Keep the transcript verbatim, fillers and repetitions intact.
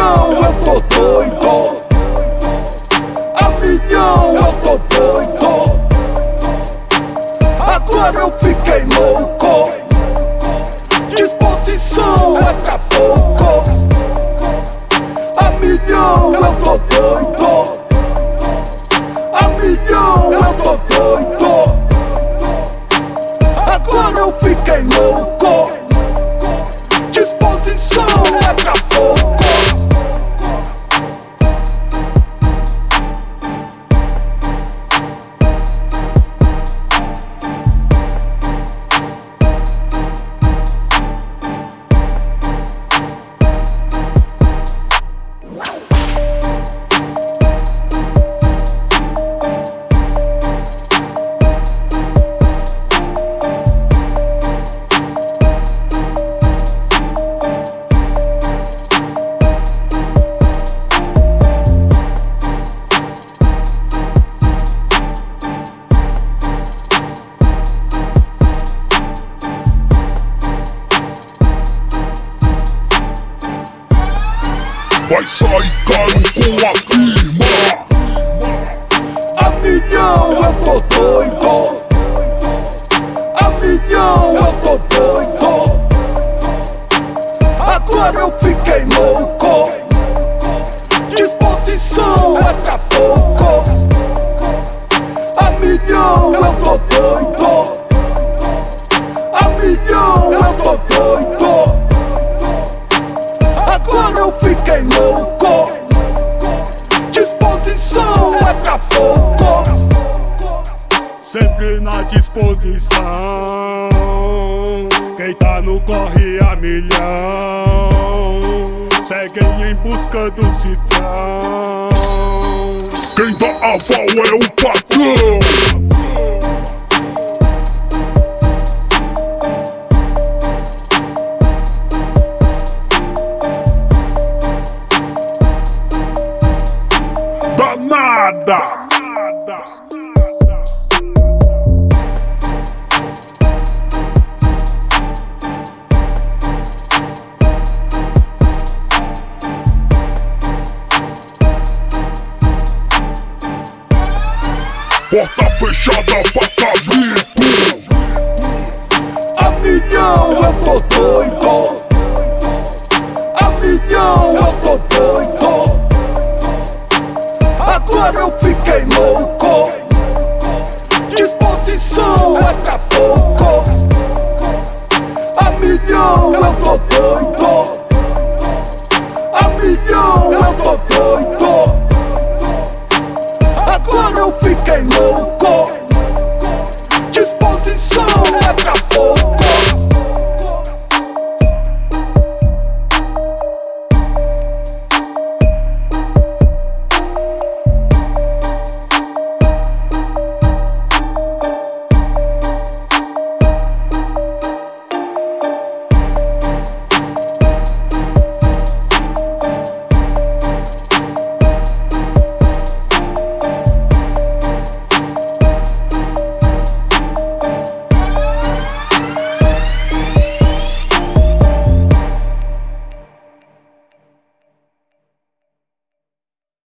milhão eu tô doido, a milhão eu tô doido. Agora eu fiquei louco, disposição é pra poucos. A milhão eu tô doido, a milhão eu tô doido. Agora eu fiquei louco, disposição é pra poucos. Vai sair caro com a firma. A milhão eu tô doido, a milhão eu tô doido. Agora eu fiquei louco, disposição é pra poucos. A milhão eu tô doido, a milhão eu tô doido. Agora eu fiquei louco, disposição é pra poucos. Sempre na disposição, quem tá no corre a milhão, seguem em busca do cifrão. Quem dá aval é o patrão. Danada. Porta fechada pra cabrito. A milhão eu tô doido, a milhão eu tô doido. Agora eu fiquei louco, disposição é pra poucos. A milhão eu tô